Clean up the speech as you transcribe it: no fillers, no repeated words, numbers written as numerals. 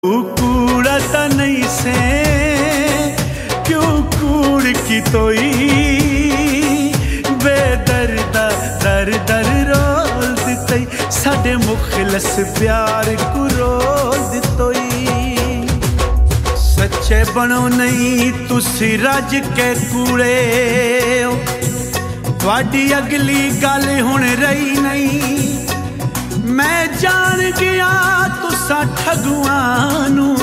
कूड़ा तो नहीं से क्यों कूड़ की तोई बेदर्दा दर दर रोल दितई साडे मुखलस प्यार को रोल दितोई। सच्चे बनो नहीं तुसी रज के कूड़े वाडी अगली गल हुण रही नहीं। मैं जान गया तुसा ठगुआं नू